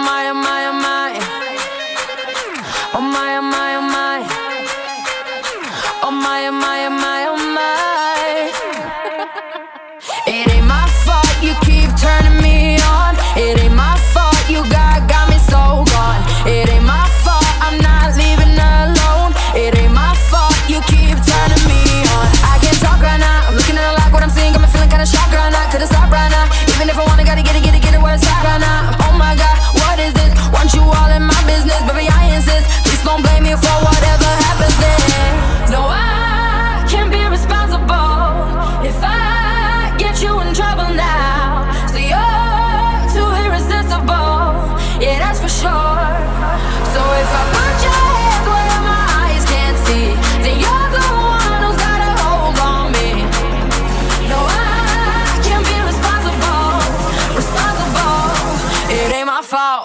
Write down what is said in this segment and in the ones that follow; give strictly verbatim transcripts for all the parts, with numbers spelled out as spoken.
my, oh my, oh my. Oh my, oh my, oh my. Oh my, oh my, oh my, oh my. It ain't my fault you keep turning me on. It ain't my fault you got, got me so gone. It ain't my fault I'm not leaving alone. It ain't my fault you keep turning me on. I can't talk right now, I'm looking at a lot what I'm seeing. Got me feeling kinda shocked right now. Couldn't stop right now. Even if I wanna, gotta get it, get it, get it where it's at right now. Oh my God, what is this? Want you all in my business, baby, I insist. Please don't blame me for whatever happens then. No, I can't be responsible if I get you in trouble now. So you're too irresistible, yeah, that's for sure. So if I put your hands where my eyes can't see, then you're the one who's got a hold on me. No, I can't be responsible, responsible. It ain't my fault.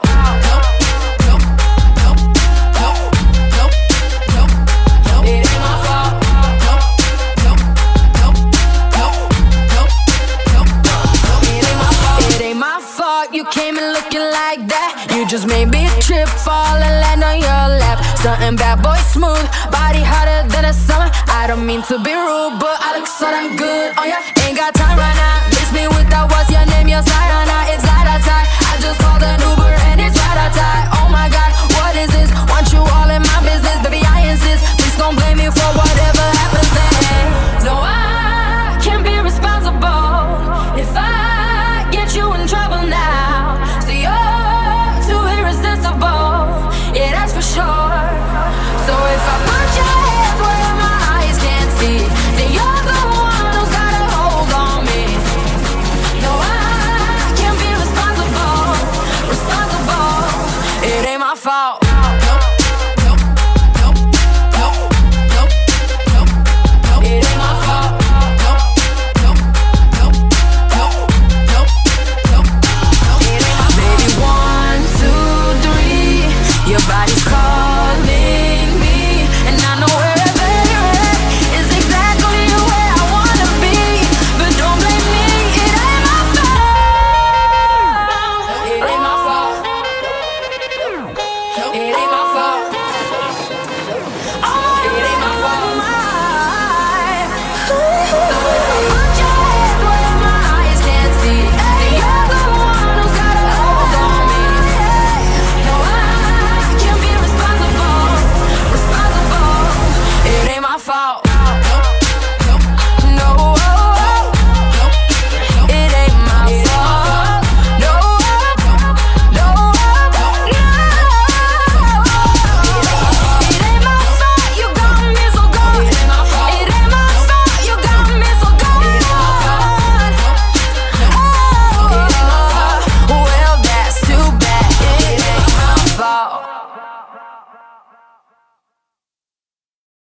You came in looking like that. You just made me trip, fall and land on your lap. Something bad boy smooth, body hotter than a summer. I don't mean to be rude, but I look so damn good on ya. Ain't got time right now.